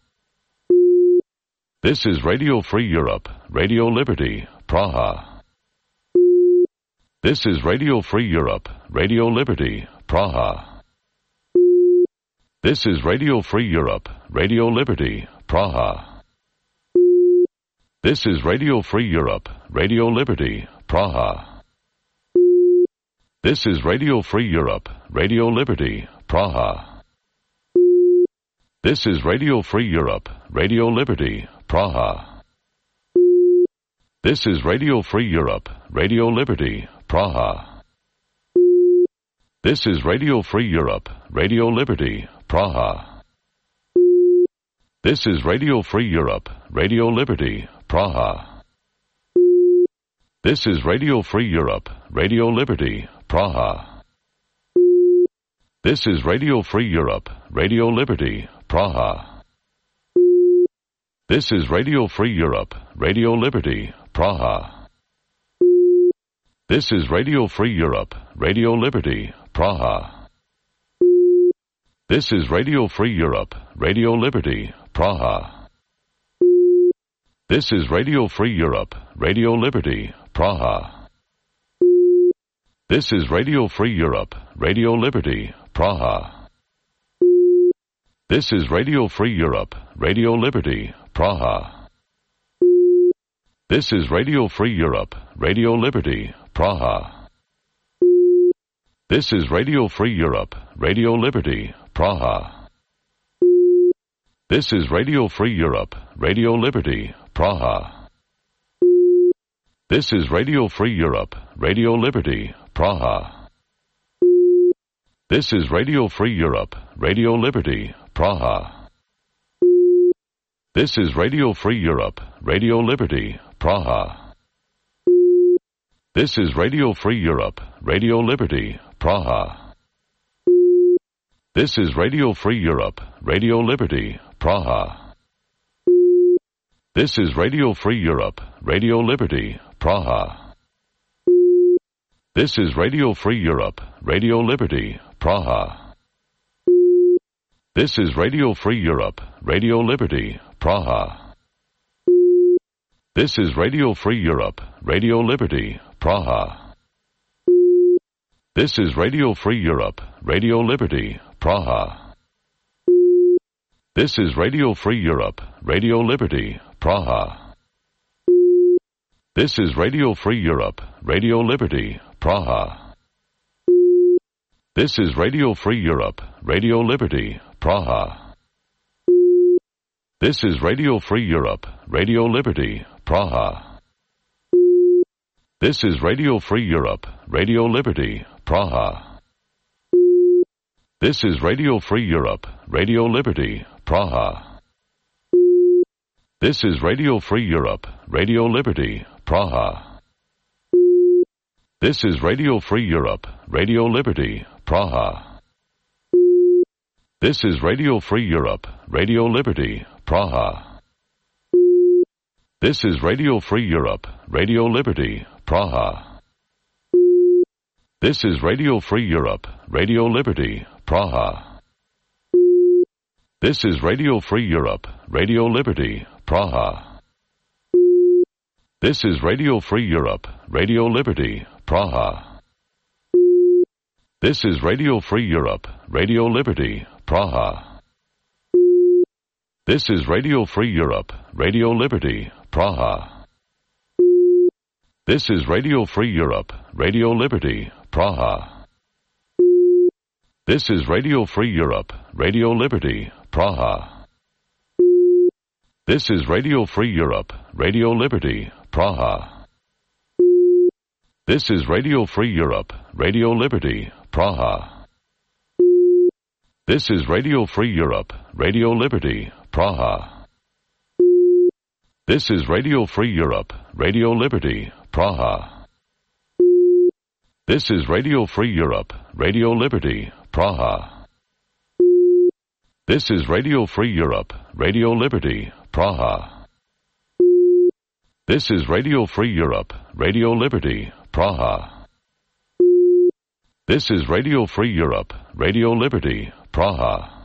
This is Radio Free Europe, Radio Liberty, Praha. This is Radio Free Europe, Radio Liberty, Praha. This is Radio Free Europe, Radio Liberty, Praha. This is Radio Free Europe, Radio Liberty, Praha. This is Radio Free Europe, Radio Liberty, Praha. This is Radio Free Europe, Radio Liberty, Praha. This is Radio Free Europe, Radio Liberty, Praha. This is Radio Free Europe, Radio Liberty, Praha. This is Radio Free Europe, Radio Liberty, Praha. This is Radio Free Europe, Radio Liberty, Praha. This is Radio Free Europe, Radio Liberty, Praha. This is Radio Free Europe, Radio Liberty, Praha. This is Radio Free Europe, Radio Liberty, Praha. This is Radio Free Europe, Radio Liberty, Praha. This is Radio Free Europe, Radio Liberty, Praha. This is Radio Free Europe, Radio Liberty, Praha. This is Radio Free Europe, Radio Liberty, Praha. This is Radio Free Europe, Radio Liberty, Praha. This is Radio Free Europe, Radio Liberty, Praha. This is Radio Free Europe, Radio Liberty, Praha. This is Radio Free Europe, Radio Liberty, Praha. This is Radio Free Europe, Radio Liberty, Praha. This is Radio Free Europe, Radio Liberty, Praha. This is Radio Free Europe, Radio Liberty, Praha. This is Radio Free Europe, Radio Liberty, Praha. This is Radio Free Europe, Radio Liberty, Praha. This is Radio Free Europe, Radio Liberty, Praha. This is Radio Free Europe, Radio Liberty, Praha. This is Radio Free Europe, Radio Liberty, Praha. This is Radio Free Europe, Radio Liberty, Praha. This is Radio Free Europe, Radio Liberty, Praha. This is Radio Free Europe, Radio Liberty, Praha. This is Radio Free Europe, Radio Liberty, Praha. This is Radio Free Europe, Radio Liberty, Praha. This is Radio Free Europe, Radio Liberty, Praha. This is Radio Free Europe, Radio Liberty, Praha. This is Radio Free Europe, Radio Liberty, Praha. This is Radio Free Europe, Radio Liberty, Praha. This is Radio Free Europe, Radio Liberty, Praha. This is Radio Free Europe, Radio Liberty, Praha. This is Radio Free Europe, Radio Liberty, Praha. This is Radio Free Europe, Radio Liberty, Praha. This is Radio Free Europe, Radio Liberty, Praha. This is Radio Free Europe, Radio Liberty, Praha. This is Radio Free Europe, Radio Liberty, Praha. This is Radio Free Europe, Radio Liberty, Praha. This is Radio Free Europe, Radio Liberty, Praha. This is Radio Free Europe, Radio Liberty, Praha. This is Radio Free Europe, Radio Liberty, Praha. This is Radio Free Europe, Radio Liberty, Praha. This is Radio Free Europe, Radio Liberty, Praha. This is Radio Free Europe, Radio Liberty, Praha. This is Radio Free Europe, Radio Liberty, Praha. This is Radio Free Europe, Radio Liberty, Praha. This is Radio Free Europe, Radio Liberty, Praha.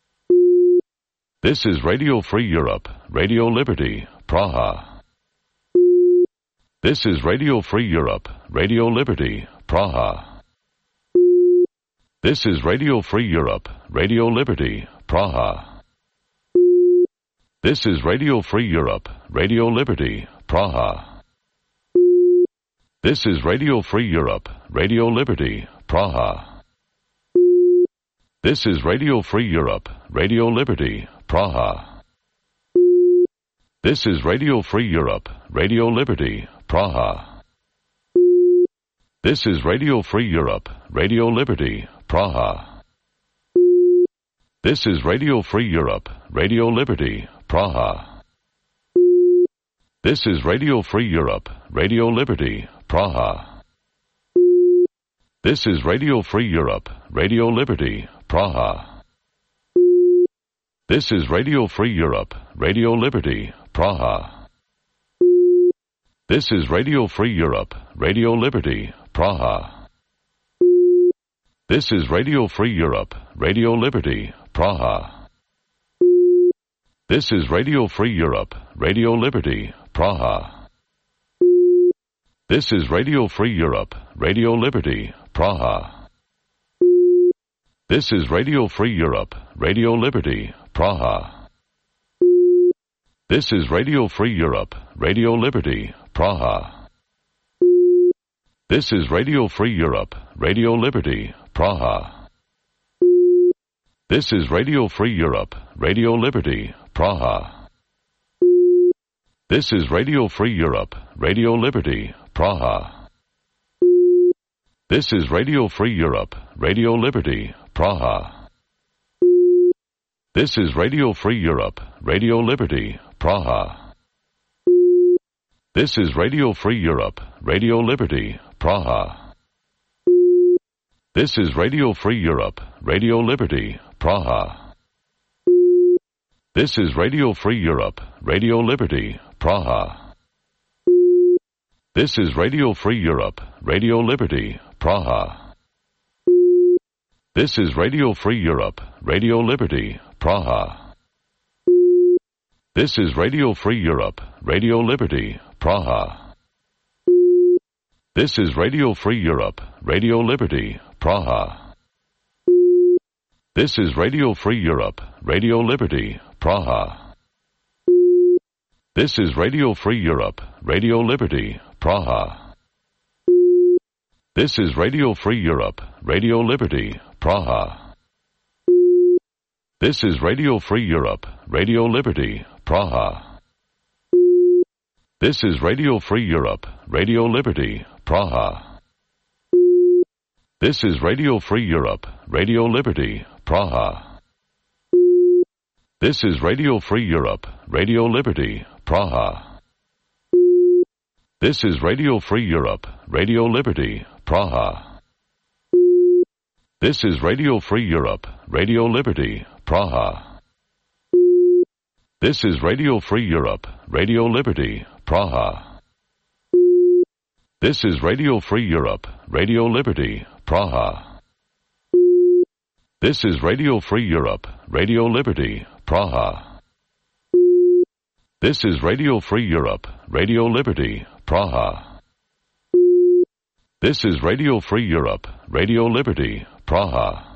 This is Radio Free Europe, Radio Liberty, Praha. This is Radio Free Europe, Radio Liberty, Praha. This is Radio Free Europe, Radio Liberty, Praha. This is Radio Free Europe, Radio Liberty, Praha. This is Radio Free Europe, Radio Liberty, Praha. This is Radio Free Europe, Radio Liberty, Praha. This is Radio Free Europe, Radio Liberty, Praha. This is Radio Free Europe, Radio Liberty, Praha. This is Radio Free Europe, Radio Liberty, Praha. This is Radio Free Europe, Radio Liberty, Praha. This is Radio Free Europe, Radio Liberty, Praha. This is Radio Free Europe, Radio Liberty, Praha. This is Radio Free Europe, Radio Liberty, Praha. This is Radio Free Europe, Radio Liberty, Praha. This is Radio Free Europe, Radio Liberty, Praha. This is Radio Free Europe, Radio Liberty, Praha. This is Radio Free Europe, Radio Liberty, Praha. This is Radio Free Europe, Radio Liberty, Praha. This is Radio Free Europe, Radio Liberty, Praha. This is Radio Free Europe, Radio Liberty, Praha. This is Radio Free Europe, Radio Liberty, Praha. This is Radio Free Europe, Radio Liberty, Praha. This is Radio Free Europe, Radio Liberty, Praha. This is Radio Free Europe, Radio Liberty, Praha. This is Radio Free Europe, Radio Liberty, Praha. This is Radio Free Europe, Radio Liberty, Praha. This is Radio Free Europe, Radio Liberty, Praha. This is Radio Free Europe, Radio Liberty, Praha. This is Radio Free Europe, Radio Liberty, Praha. This is Radio Free Europe, Radio Liberty, Praha. This is Radio Free Europe, Radio Liberty, Praha. This is Radio Free Europe, Radio Liberty, Praha. This is Radio Free Europe, Radio Liberty, Praha. This is Radio Free Europe, Radio Liberty, Praha. This is Radio Free Europe, Radio Liberty, Praha. This is Radio Free Europe, Radio Liberty, Praha. This is Radio Free Europe, Radio Liberty, Praha. This is Radio Free Europe, Radio Liberty, Praha. This is Radio Free Europe, Radio Liberty, Praha. This is Radio Free Europe, Radio Liberty, Praha. This is Radio Free Europe, Radio Liberty, Praha. This is Radio Free Europe, Radio Liberty, Praha. This is Radio Free Europe, Radio Liberty, Praha. This is Radio Free Europe, Radio Liberty, Praha.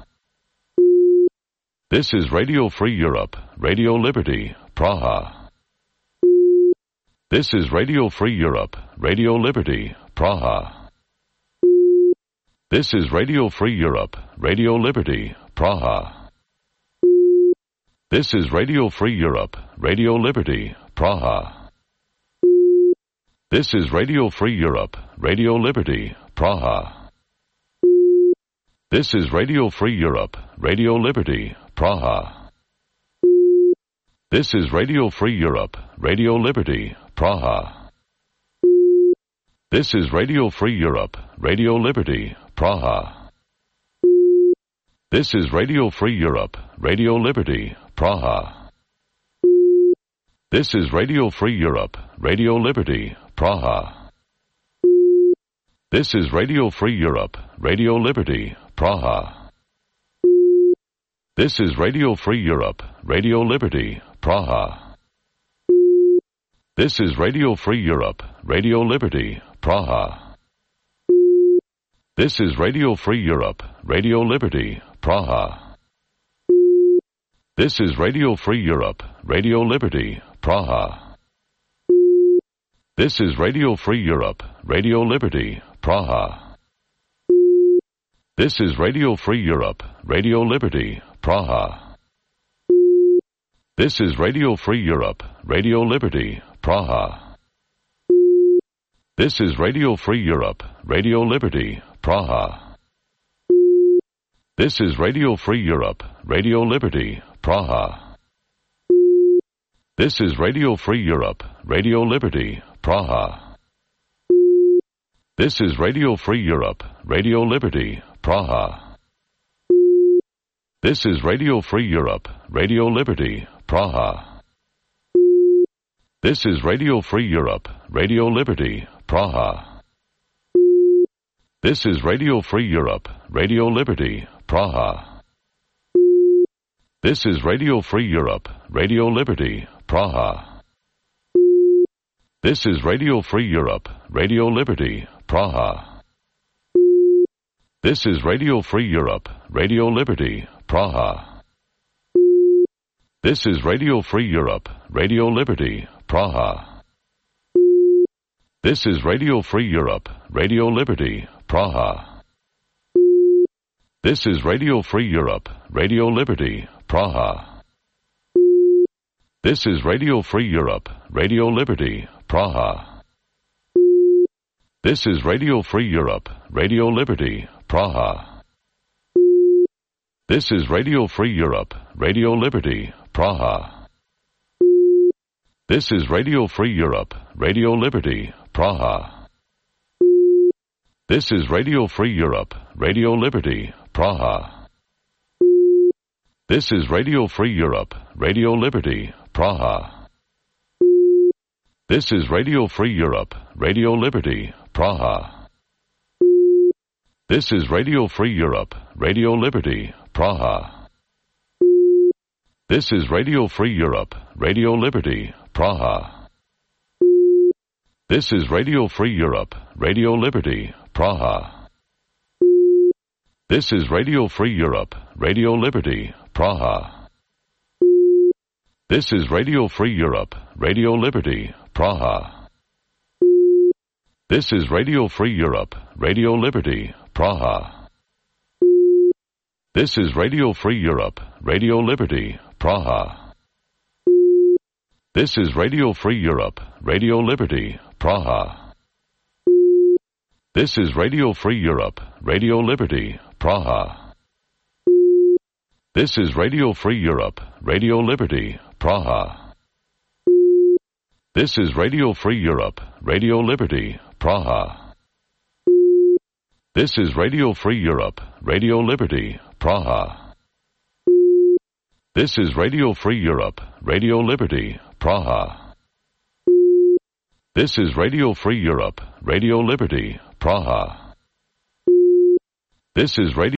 This is Radio Free Europe, Radio Liberty, Praha. This is Radio Free Europe, Radio Liberty, Praha. This is Radio Free Europe, Radio Liberty, Praha. This is Radio Free Europe, Radio Liberty, Praha. This is Radio Free Europe, Radio Liberty, Praha. This is Radio Free Europe, Radio Liberty, Praha. This is Radio Free Europe, Radio Liberty, Praha. This is Radio Free Europe, Radio Liberty, Praha. This is Radio Free Europe, Radio Liberty, Praha. This is Radio Free Europe, Radio Liberty, Praha. This is Radio Free Europe, Radio Liberty, Praha. This is Radio Free Europe, Radio Liberty, Praha. This is Radio Free Europe, Radio Liberty, Praha. This is Radio Free Europe, Radio Liberty, Praha. This is Radio Free Europe, Radio Liberty, Praha. This is Radio Free Europe, Radio Liberty, Praha. This is Radio Free Europe, Radio Liberty, Praha. This is Radio Free Europe, Radio Liberty, Praha. This is Radio Free Europe, Radio Liberty, Praha. This is Radio Free Europe, Radio Liberty, Praha. This is Radio Free Europe, Radio Liberty, Praha. This is Radio Free Europe, Radio Liberty, Praha. This is Radio Free Europe, Radio Liberty, Praha. This is Radio Free Europe, Radio Liberty, Praha. This is Radio Free Europe, Radio Liberty, Praha. This is Radio Free Europe, Radio Liberty, Praha. This is Radio Free Europe, Radio Liberty, Praha. This is Radio Free Europe, Radio Liberty, Praha. This is Radio Free Europe, Radio Liberty, Praha. This is Radio Free Europe, Radio Liberty, Praha. This is Radio Free Europe, Radio Liberty, Praha. This is Radio Free Europe, Radio Liberty, Praha. This is Radio Free Europe, Radio Liberty, Praha. This is Radio Free Europe, Radio Liberty, Praha. This is Radio Free Europe, Radio Liberty, Praha. This is Radio Free Europe, Radio Liberty, Praha. This is Radio Free Europe, Radio Liberty, Praha. This is Radio Free Europe, Radio Liberty, Praha. This is Radio Free Europe, Radio Liberty, Praha. This is Radio Free Europe, Radio Liberty, Praha. This is Radio Free Europe, Radio Liberty, Praha. This is Radio Free Europe, Radio Liberty, Praha. This is Radio Free Europe, Radio Liberty, Praha. This is Radio Free Europe, Radio Liberty, Praha. This is Radio Free Europe, Radio Liberty, Praha. This is Radio Free Europe, Radio Liberty, Praha. This is Radio Free Europe, Radio Liberty, Praha. This is Radio Free Europe, Radio Liberty, Praha. This is Radio Free Europe, Radio Liberty, Praha. This is Radio Free Europe, Radio Liberty, Praha. This is Radio Free Europe, Radio Liberty, Praha. This is Radio Free Europe, Radio Liberty, Praha. This is Radio